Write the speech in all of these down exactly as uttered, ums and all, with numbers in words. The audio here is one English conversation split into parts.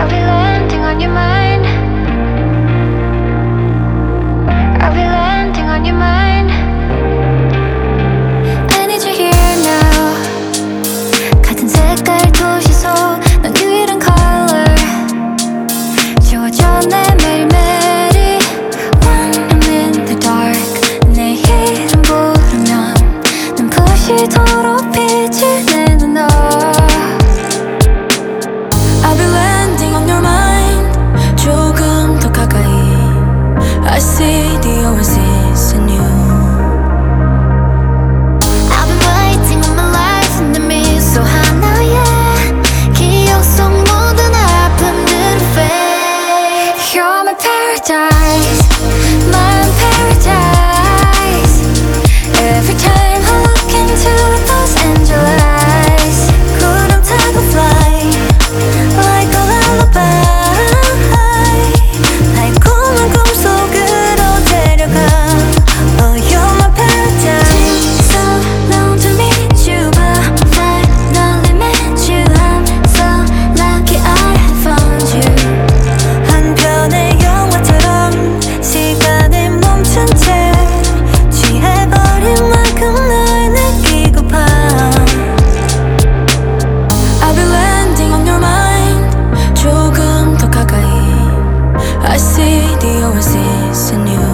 I'll be landing on your mind. I'll be landing on your mind. I need you here now. 같은 색깔 도시 속 넌 유일한 color. 지워져 내 매일매일이 When I'm in the dark. 내 이름 부르면 눈부시도록 빛을 내는 너. I'll be landing on your mind. 조금 더 가까이. I see the oasis in you. I've been waiting all my life in the 미소 하나에 기억 속 모든 아픔들을 fade. You're my paradise, my own paradise. Every time I look into those angel eyes, 구름 타고 fly like a lullaby. 달콤한 꿈속으로 데려가. Oh, you're my paradise. So long to meet you, but finally met you. I'm so lucky I have found you. 한 편의 영화처럼 시간이 멈춘 채 취해버린 만큼 널 느끼고파. I'll be landing on your mind. 조금 더 가까이. I see the oasis in you.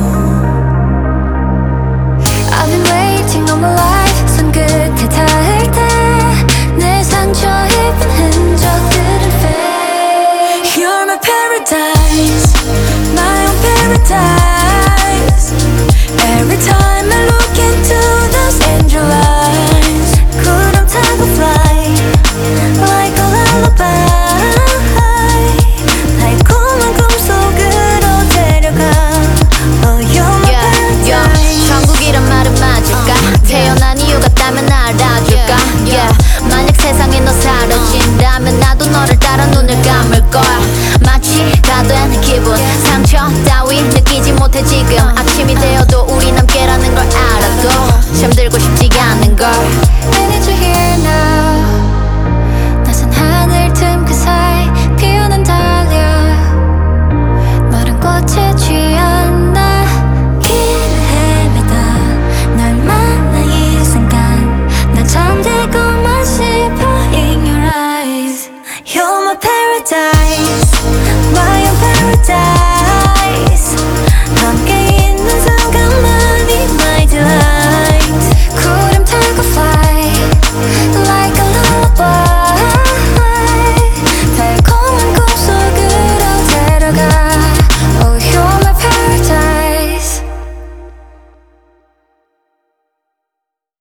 I've been waiting all my life. 손끝에 닿을 때 내 상처 입은 흔적들은 fade. You're my paradise, my own paradise. Every time I look into those angel eyes, 구름 타고 fly like a lullaby. 달콤한 꿈속으로 데려가. Oh, you're my yeah, yeah. paradise. 천국이란 말은 맞을까? 태어난 이유 같다면 알아줄까? Yeah. 만약 세상에 너 사라진다면 나도 너를 따라 눈을 감을 거야. 마취가 된 기분, 상처 따위 느끼지 못해 지금. 아침이 되어도 우린 함께라는 걸 알아도 잠들고 싶지 않은 걸. I need you here now. 낮은 하늘 틈 그 사이 피어난 달려. 너란 꽃에 취한 나. 길을 헤매다 널 만나 이 순간 난 잠들고만 싶어 in your eyes. You're my paradise.